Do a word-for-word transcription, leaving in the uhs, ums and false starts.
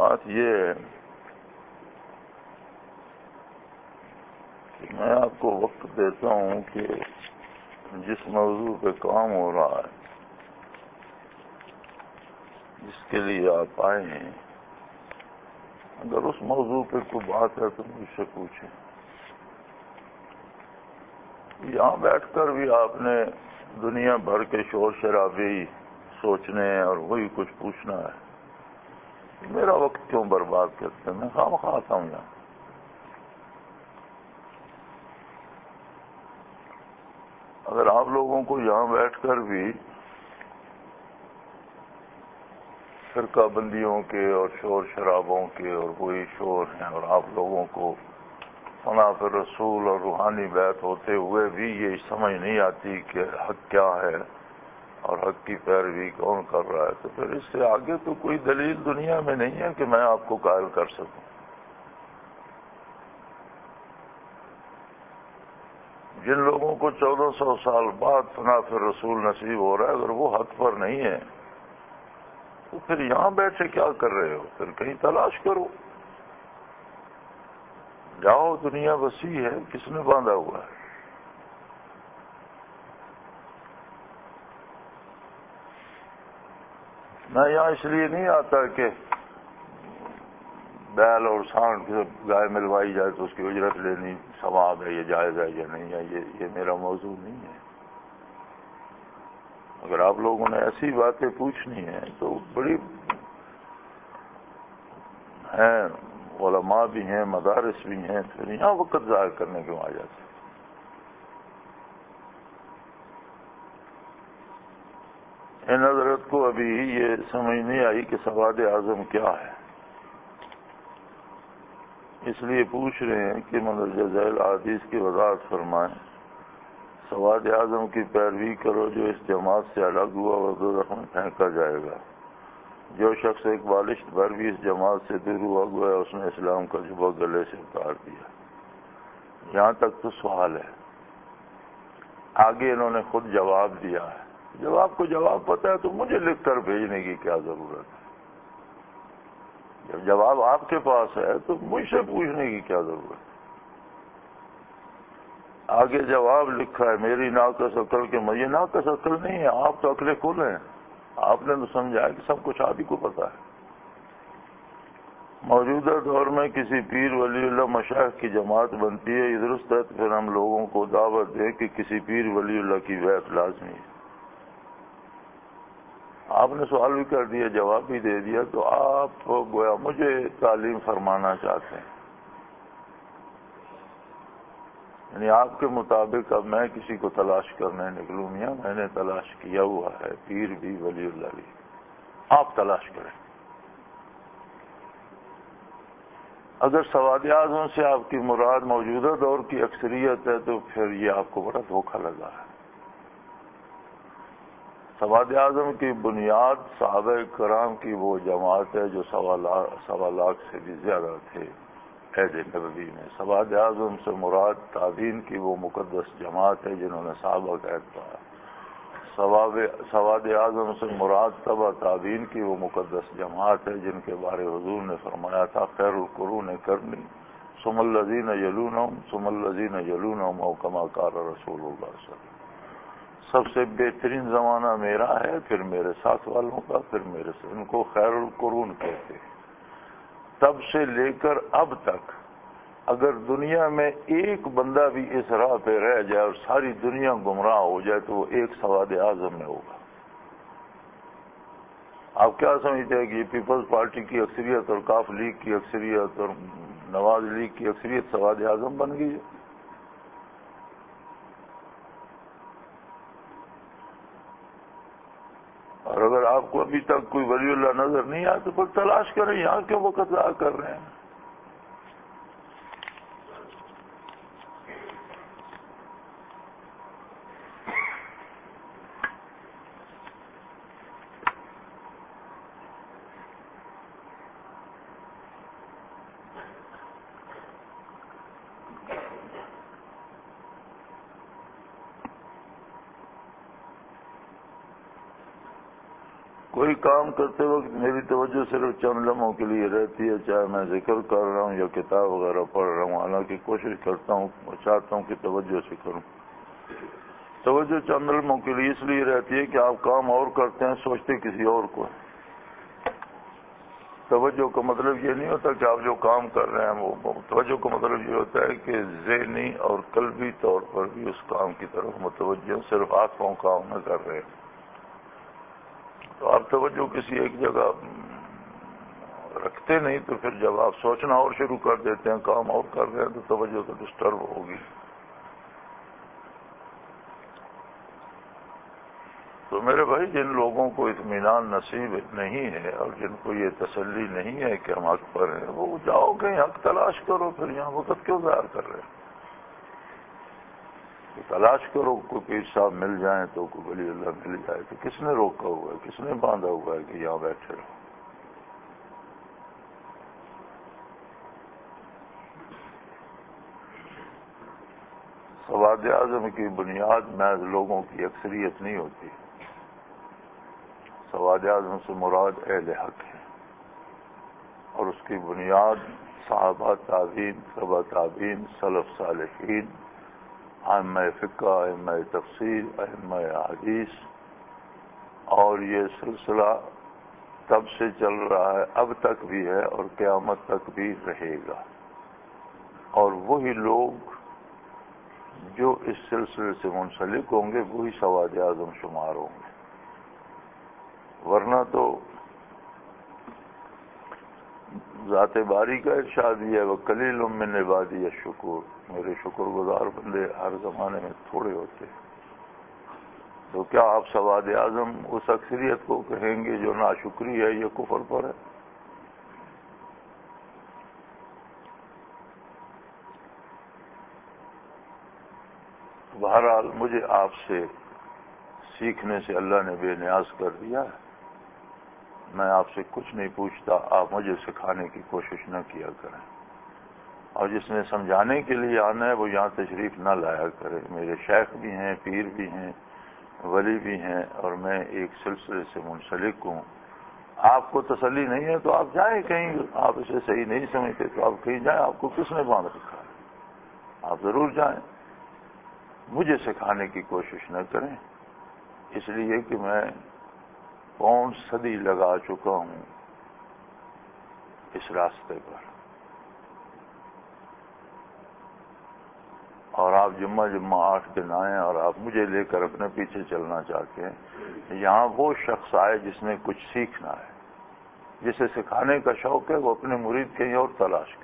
بات یہ ہے کہ میں آپ کو وقت دیتا ہوں کہ جس موضوع پہ کام ہو رہا ہے، جس کے لیے آپ آئے ہیں، اگر اس موضوع پہ کوئی بات ہے تو مجھ سے پوچھیں۔ یہاں بیٹھ کر بھی آپ نے دنیا بھر کے شور شرابے سوچنے اور وہی کچھ پوچھنا ہے، میرا وقت کیوں برباد کرتے ہیں؟ میں خواہ آتا ہوں یہاں۔ اگر آپ لوگوں کو یہاں بیٹھ کر بھی فرقہ بندیوں کے اور شور شرابوں کے اور وہی شور ہیں، اور آپ لوگوں کو ثناء رسول اور روحانی بیعت ہوتے ہوئے بھی یہ سمجھ نہیں آتی کہ حق کیا ہے اور حق کی پیروی کون کر رہا ہے، تو پھر اس سے آگے تو کوئی دلیل دنیا میں نہیں ہے کہ میں آپ کو قائل کر سکوں۔ جن لوگوں کو چودہ سو سال بعد ثناء رسول نصیب ہو رہا ہے، اگر وہ حق پر نہیں ہے تو پھر یہاں بیٹھے کیا کر رہے ہو؟ پھر کہیں تلاش کرو، جاؤ، دنیا وسیع ہے، کس نے باندھا ہوا ہے؟ میں یہاں اس لیے نہیں آتا کہ بیل اور سانڈ سے گائے ملوائی جائے تو اس کی اجرت لینی ثواب ہے، یہ جائز ہے یا نہیں ہے، یہ یہ میرا موضوع نہیں ہے۔ اگر آپ لوگوں نے ایسی باتیں پوچھنی ہیں تو بڑی ہیں، علماء بھی ہیں، مدارس بھی ہیں، پھر یہاں وقت ضائع کرنے کیوں آ جاتے؟ ان حضرت کو ابھی یہ سمجھ نہیں آئی کہ سواد اعظم کیا ہے، اس لیے پوچھ رہے ہیں کہ مندرجہ ذیل حدیث کی وضاحت فرمائیں۔ سواد اعظم کی پیروی کرو، جو اس جماعت سے الگ ہوا وہ دوزخ میں پھینکا جائے گا۔ جو شخص ایک بالشت بھر بھی اس جماعت سے دور ہوا گیا، اس نے اسلام کا جبہ گلے سے اتار دیا۔ یہاں تک تو سوال ہے، آگے انہوں نے خود جواب دیا ہے۔ جب آپ کو جواب پتہ ہے تو مجھے لکھ کر بھیجنے کی کیا ضرورت ہے؟ جب جواب آپ کے پاس ہے تو مجھ سے پوچھنے کی کیا ضرورت ہے؟ آگے جواب لکھا ہے، میری ناقص عقل کے مجھے ناقص عقل نہیں ہے، آپ تو عقل کھل ہیں، آپ نے تو سمجھا کہ سب کچھ آپ ہی کو پتا ہے۔ موجودہ دور میں کسی پیر ولی اللہ مشائخ کی جماعت بنتی ہے، یہ درست ہے، تو پھر ہم لوگوں کو دعوت دیں کہ کسی پیر ولی اللہ کی بیعت لازمی ہے۔ آپ نے سوال بھی کر دیا، جواب بھی دے دیا، تو آپ گویا مجھے تعلیم فرمانا چاہتے ہیں، یعنی آپ کے مطابق اب میں کسی کو تلاش کرنے نکلوں؟ میاں میں نے تلاش کیا ہوا ہے، پیر بھی ولی اللہ بھی، آپ تلاش کریں۔ اگر سواد اعظم سے آپ کی مراد موجودہ دور کی اکثریت ہے تو پھر یہ آپ کو بڑا دھوکہ لگا ہے۔ سواد اعظم کی بنیاد صحابہ کرام کی وہ جماعت ہے جو سوا لاکھ سوا لاکھ سے بھی زیادہ تھے عہد نبوی میں۔ سواد اعظم سے مراد تابعین کی وہ مقدس جماعت ہے جنہوں نے صحابہ کا عہد پایا۔ سواد اعظم سے مراد تبع تابعین کی وہ مقدس جماعت ہے جن کے بارے حضور نے فرمایا تھا، خیر القرون کرنی ثم الذین یلونہم ثم الذین یلونہم او کما قال رسول اللہ صلی اللہ علیہ وسلم۔ سب سے بہترین زمانہ میرا ہے، پھر میرے ساتھ والوں کا، پھر میرے سے، ان کو خیر القرون کہتے ہیں۔ تب سے لے کر اب تک اگر دنیا میں ایک بندہ بھی اس راہ پہ رہ جائے اور ساری دنیا گمراہ ہو جائے تو وہ ایک سواد اعظم میں ہوگا۔ آپ کیا سمجھتے ہیں کہ یہ پیپلز پارٹی کی اکثریت اور کاف لیگ کی اکثریت اور نواز لیگ کی اکثریت سواد اعظم بن گئی ہے؟ اور اگر آپ کو ابھی تک کوئی ولی اللہ نظر نہیں آیا تو پھر تلاش کریں، یہاں کیوں وقت ضائع کر رہے ہیں؟ کوئی کام کرتے وقت میری توجہ صرف چند لمحوں کے لیے رہتی ہے، چاہے میں ذکر کر رہا ہوں یا کتاب وغیرہ پڑھ رہا ہوں، حالانکہ کوشش کرتا ہوں اور چاہتا ہوں کہ توجہ سے کروں۔ توجہ چند لمحوں کے لیے اس لیے رہتی ہے کہ آپ کام اور کرتے ہیں، سوچتے کسی اور کو ہیں۔ توجہ کا مطلب یہ نہیں ہوتا کہ آپ جو کام کر رہے ہیں وہ، توجہ کا مطلب یہ ہوتا ہے کہ ذہنی اور قلبی طور پر بھی اس کام کی طرف متوجہ، صرف ہاتھوں کام نہ کر رہے ہیں۔ تو آپ توجہ کسی ایک جگہ رکھتے نہیں، تو پھر جب آپ سوچنا اور شروع کر دیتے ہیں، کام اور کر رہے ہیں، تو توجہ تو ڈسٹرب ہوگی۔ تو میرے بھائی، جن لوگوں کو اطمینان نصیب نہیں ہے اور جن کو یہ تسلی نہیں ہے کہ ہم حق پر ہیں، وہ جاؤ کہیں حق تلاش کرو، پھر یہاں وقت کیوں ضائع کر رہے ہیں؟ تلاش کرو، کوئی پیر صاحب مل جائیں تو کوئی ولی اللہ مل جائے، تو کس نے روکا ہوا ہے، کس نے باندھا ہوا ہے کہ یہاں بیٹھے رہو؟ سواد اعظم کی بنیاد محض لوگوں کی اکثریت نہیں ہوتی، سواد اعظم سے مراد اہل حق ہے، اور اس کی بنیاد صحابہ تابعین، تبع تابعین، سلف صالحین، ائمہ فقہ، ائمہ تفسیر، ائمہ حدیث، اور یہ سلسلہ تب سے چل رہا ہے، اب تک بھی ہے اور قیامت تک بھی رہے گا، اور وہی لوگ جو اس سلسلے سے منسلک ہوں گے وہی سواد اعظم شمار ہوں گے، ورنہ تو ذات باری کا ارشاد یہ ہے، وَقَلِيلٌ مِّنْ عِبَادِيَ الشُّكُورُ، میرے شکر گزار بندے ہر زمانے میں تھوڑے ہوتے ہیں۔ تو کیا آپ سواد اعظم اس اکثریت کو کہیں گے جو ناشکری ہے، یہ کفر پر ہے؟ بہرحال مجھے آپ سے سیکھنے سے اللہ نے بے نیاز کر دیا ہے، میں آپ سے کچھ نہیں پوچھتا، آپ مجھے سکھانے کی کوشش نہ کیا کریں، اور جس نے سمجھانے کے لیے آنا ہے وہ یہاں تشریف نہ لایا کرے۔ میرے شیخ بھی ہیں، پیر بھی ہیں، ولی بھی ہیں، اور میں ایک سلسلے سے منسلک ہوں۔ آپ کو تسلی نہیں ہے تو آپ جائیں کہیں، آپ اسے صحیح نہیں سمجھتے تو آپ کہیں جائیں، آپ کو کس نے باندھ رکھا ہے؟ آپ ضرور جائیں، مجھے سکھانے کی کوشش نہ کریں، اس لیے کہ میں پون صدی لگا چکا ہوں اس راستے پر، اور آپ جمعہ جمعہ آٹھ دن آئیں اور آپ مجھے لے کر اپنے پیچھے چلنا چاہتے ہیں۔ یہاں وہ شخص آئے جس نے کچھ سیکھنا ہے، جسے سکھانے کا شوق ہے، وہ اپنے مرید کہیں اور تلاش کرے۔